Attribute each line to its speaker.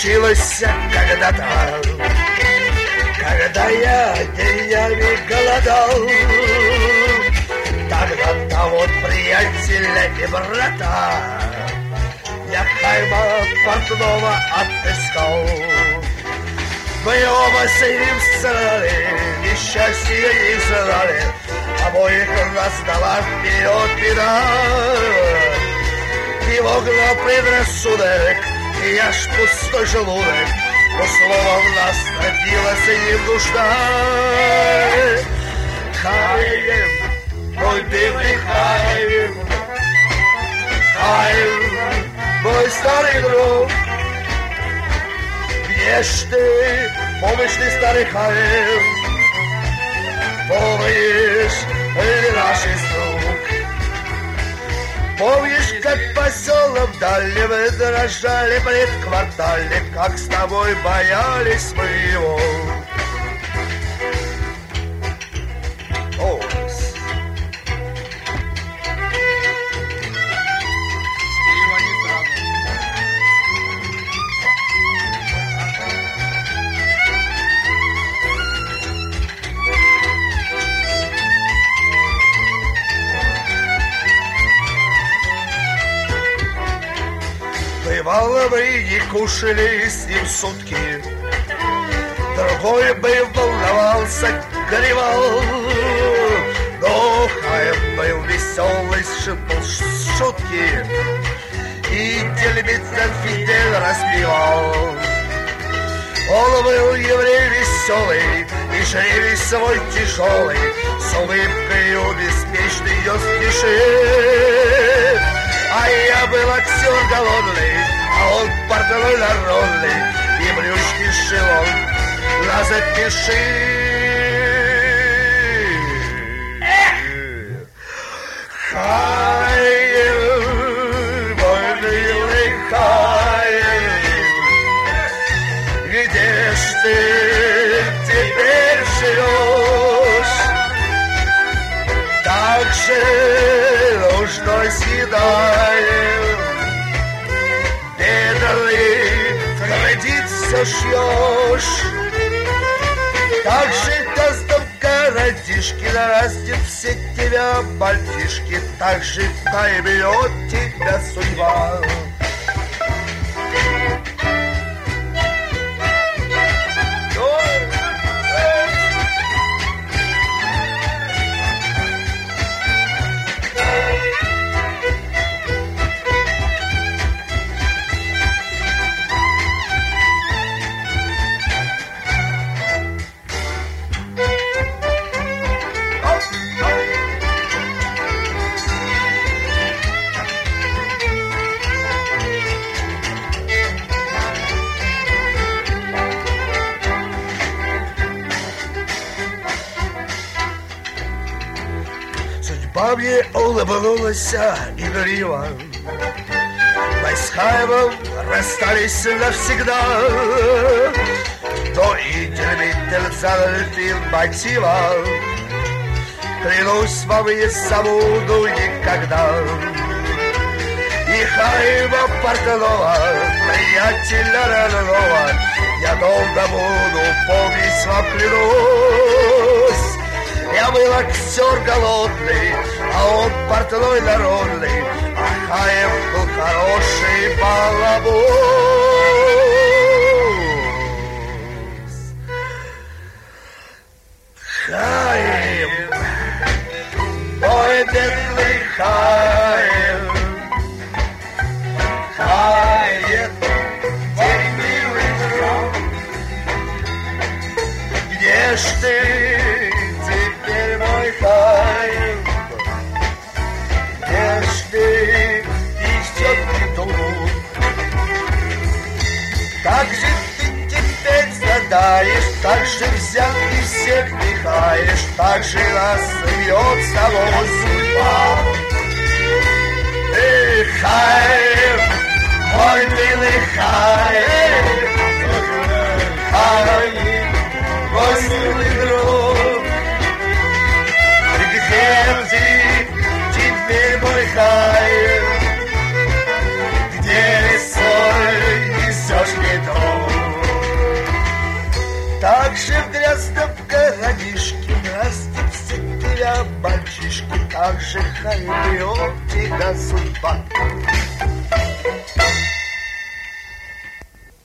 Speaker 1: случилось когда-то, когда я днями голодал. Тогда-то вот приятеля и брата я Хайма портного отыскал. Мы оба с ним страдали, несчастья не знали, обоих раздала вперед беда. Его гнал предрассудок, и я ж пустой желудок, но словом нас родилась и нужда. Хаим, мой бедный Хаим, Хаим, мой старый друг, где ж ты, помнишь ли, старый Хаим, помнишь ли наш друг? Помнишь, как по селам дальним дрожали предквартале, как с тобой боялись мы его? Бывало, мы не кушали с ним сутки, другой бы волновался, горевал. Но Хаим был веселый, шипал шутки и телевизор Фидель разбивал. Он был еврей веселый и жребий свой тяжелый, с улыбкою беспечный ее спешит. А я был актер голодный, а он портной народный, и брючки шил он на запиши. Хаим, мой милый Хаим, где ж ты теперь живешь? Так же нужно съедаем, бедный кредит все шьешь. Так же каздом городишки нарастет все тебя мальчишки, так же поймет тебя судьба. Судьба мне улыбнулась игриво, мы с Хаимом расстались навсегда. Но и телевизор залпил мотива, клянусь вам, не забуду никогда. И Хаима портного, приятеля родного, я долго буду помнить вам, клянусь. Я был актер голодный, а он портной народный, а Хаим был хороший балабус. Хаим, мой бедный Хаим, Хаим, мой милый друг, где ж ты? Мой Хаим, где ж ты, еще приду? Как же ты теперь страдаешь, так же взял и всех пихаешь, так же нас бьет с тобой судьба. Эх, Хаим, мой милый Хаим, Хаим, мой милый друг. Где ты теперь, мой Хаим, где соль несешь мне дом? так же в грязном городишке растите тебя, мальчишки, так же хай тебя судьба.